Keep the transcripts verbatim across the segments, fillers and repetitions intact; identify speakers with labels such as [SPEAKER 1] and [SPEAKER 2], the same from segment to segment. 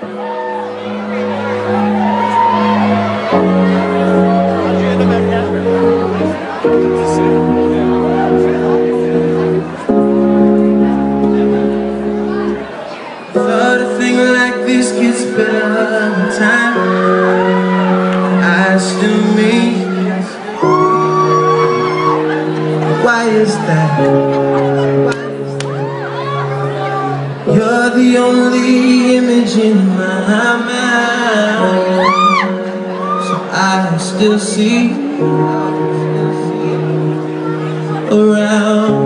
[SPEAKER 1] Thought a thing like this gets better with time. I still mean. Why is that? You're the only image in my mind, so I still see around.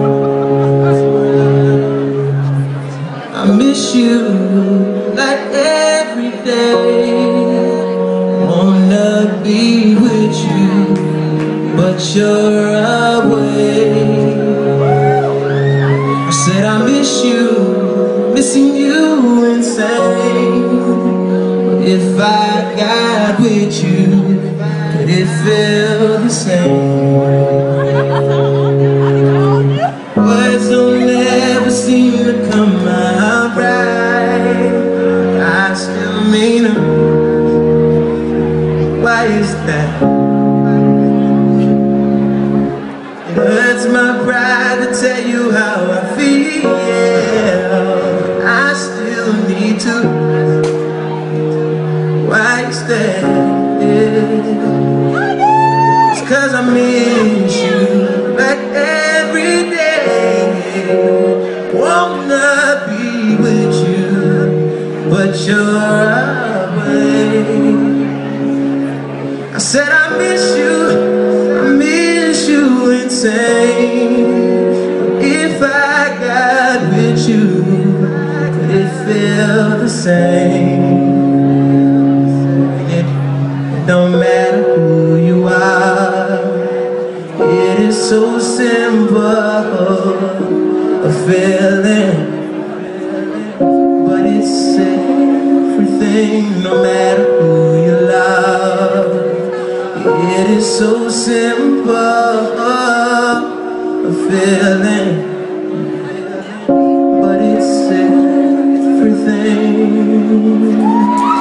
[SPEAKER 1] I miss you like every day. Wanna be with you, but you're away. I said I miss you, missing you insane. If I got with you, could it feel the same? Words don't ever seem to come out right. I still mean them. Why is that? It hurts my pride to tell you how I feel. I still need to. Why is that? It's 'cause I miss you like every day. Wanna be with you, but you're away. I said I miss you, I miss you insane. If I got with you, could it feel the same? It don't matter who you are, it is so simple a feeling, but it's everything. No matter who you love, it is so simple a feeling, but it's everything.